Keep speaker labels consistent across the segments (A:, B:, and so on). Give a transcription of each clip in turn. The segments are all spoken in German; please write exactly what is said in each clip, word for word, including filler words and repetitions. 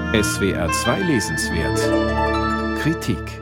A: S W R zwei Lesenswert Kritik.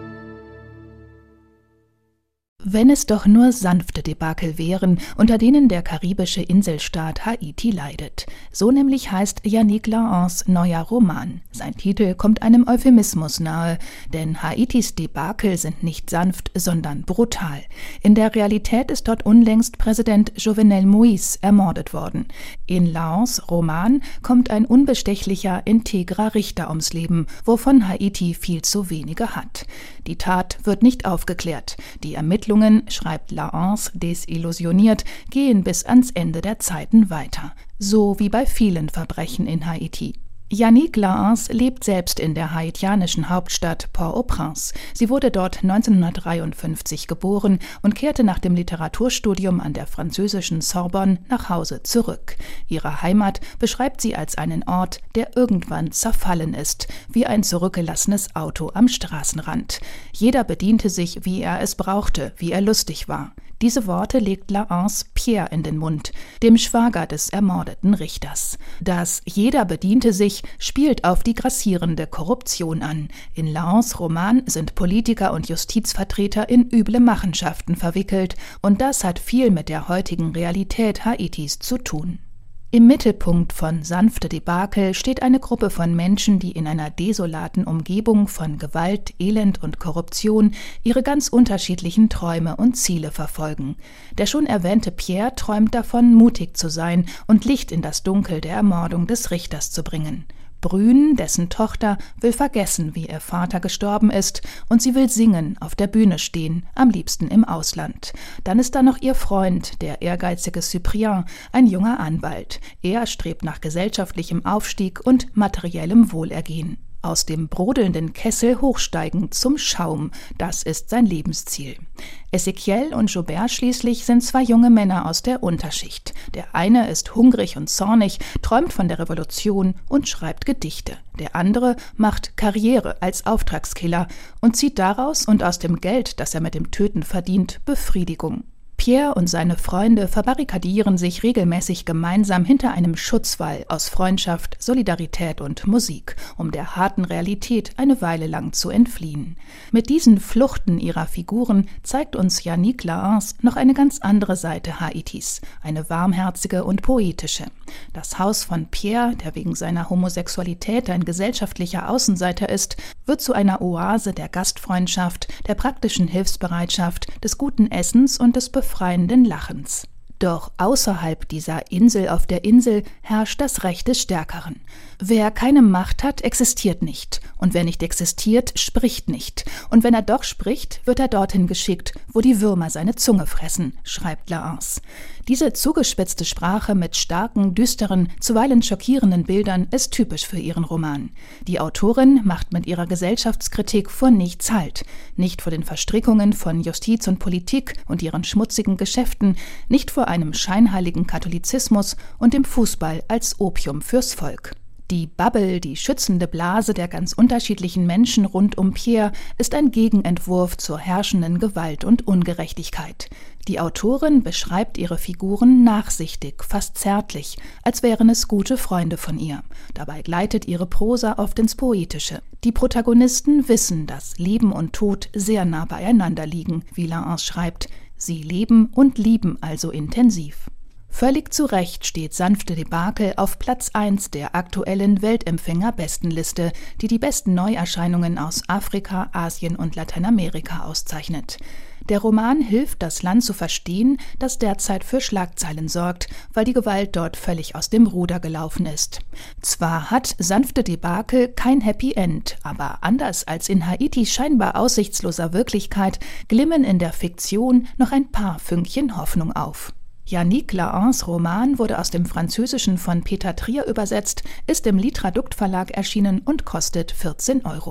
B: Wenn es doch nur sanfte Debakel wären, unter denen der karibische Inselstaat Haiti leidet. So nämlich heißt Yannick Lahens neuer Roman. Sein Titel kommt einem Euphemismus nahe, denn Haitis Debakel sind nicht sanft, sondern brutal. In der Realität ist dort unlängst Präsident Jovenel Moïse ermordet worden. In Lahens Roman kommt ein unbestechlicher, integrer Richter ums Leben, wovon Haiti viel zu wenige hat. Die Tat wird nicht aufgeklärt. Die Ermittlungen, schreibt Lahens desillusioniert, gehen bis ans Ende der Zeiten weiter. So wie bei vielen Verbrechen in Haiti. Yannick Lahens lebt selbst in der haitianischen Hauptstadt Port-au-Prince. Sie wurde dort neunzehnhundertdreiundfünfzig geboren und kehrte nach dem Literaturstudium an der französischen Sorbonne nach Hause zurück. Ihre Heimat beschreibt sie als einen Ort, der irgendwann zerfallen ist, wie ein zurückgelassenes Auto am Straßenrand. Jeder bediente sich, wie er es brauchte, wie er lustig war. Diese Worte legt Lahens Pierre in den Mund, dem Schwager des ermordeten Richters. Das Jeder bediente sich spielt auf die grassierende Korruption an. In Lahens Roman sind Politiker und Justizvertreter in üble Machenschaften verwickelt, und das hat viel mit der heutigen Realität Haitis zu tun. Im Mittelpunkt von sanfte Debakel steht eine Gruppe von Menschen, die in einer desolaten Umgebung von Gewalt, Elend und Korruption ihre ganz unterschiedlichen Träume und Ziele verfolgen. Der schon erwähnte Pierre träumt davon, mutig zu sein und Licht in das Dunkel der Ermordung des Richters zu bringen. Brune, dessen Tochter, will vergessen, wie ihr Vater gestorben ist, und sie will singen, auf der Bühne stehen, am liebsten im Ausland. Dann ist da noch ihr Freund, der ehrgeizige Cyprien, ein junger Anwalt. Er strebt nach gesellschaftlichem Aufstieg und materiellem Wohlergehen. Aus dem brodelnden Kessel hochsteigen zum Schaum, das ist sein Lebensziel. Ezequiel und Joubert schließlich sind zwei junge Männer aus der Unterschicht. Der eine ist hungrig und zornig, träumt von der Revolution und schreibt Gedichte. Der andere macht Karriere als Auftragskiller und zieht daraus und aus dem Geld, das er mit dem Töten verdient, Befriedigung. Pierre und seine Freunde verbarrikadieren sich regelmäßig gemeinsam hinter einem Schutzwall aus Freundschaft, Solidarität und Musik, um der harten Realität eine Weile lang zu entfliehen. Mit diesen Fluchten ihrer Figuren zeigt uns Yannick Lahens noch eine ganz andere Seite Haitis, eine warmherzige und poetische. Das Haus von Pierre, der wegen seiner Homosexualität ein gesellschaftlicher Außenseiter ist, wird zu einer Oase der Gastfreundschaft, der praktischen Hilfsbereitschaft, des guten Essens und des befreienden Lachens. Doch außerhalb dieser Insel auf der Insel herrscht das Recht des Stärkeren. Wer keine Macht hat, existiert nicht. Und wer nicht existiert, spricht nicht. Und wenn er doch spricht, wird er dorthin geschickt, wo die Würmer seine Zunge fressen, schreibt Lahens. Diese zugespitzte Sprache mit starken, düsteren, zuweilen schockierenden Bildern ist typisch für ihren Roman. Die Autorin macht mit ihrer Gesellschaftskritik vor nichts Halt. Nicht vor den Verstrickungen von Justiz und Politik und ihren schmutzigen Geschäften, nicht vor einem scheinheiligen Katholizismus und dem Fußball als Opium fürs Volk. Die Bubble, die schützende Blase der ganz unterschiedlichen Menschen rund um Pierre, ist ein Gegenentwurf zur herrschenden Gewalt und Ungerechtigkeit. Die Autorin beschreibt ihre Figuren nachsichtig, fast zärtlich, als wären es gute Freunde von ihr. Dabei gleitet ihre Prosa oft ins Poetische. Die Protagonisten wissen, dass Leben und Tod sehr nah beieinander liegen, wie Lahens schreibt. Sie leben und lieben also intensiv. Völlig zu Recht steht sanfte Debakel auf Platz eins der aktuellen Weltempfänger-Bestenliste, die die besten Neuerscheinungen aus Afrika, Asien und Lateinamerika auszeichnet. Der Roman hilft, das Land zu verstehen, das derzeit für Schlagzeilen sorgt, weil die Gewalt dort völlig aus dem Ruder gelaufen ist. Zwar hat sanfte Debakel kein Happy End, aber anders als in Haitis scheinbar aussichtsloser Wirklichkeit glimmen in der Fiktion noch ein paar Fünkchen Hoffnung auf. Yannick Lahens Roman wurde aus dem Französischen von Peter Trier übersetzt, ist im Litradukt Verlag erschienen und kostet vierzehn Euro.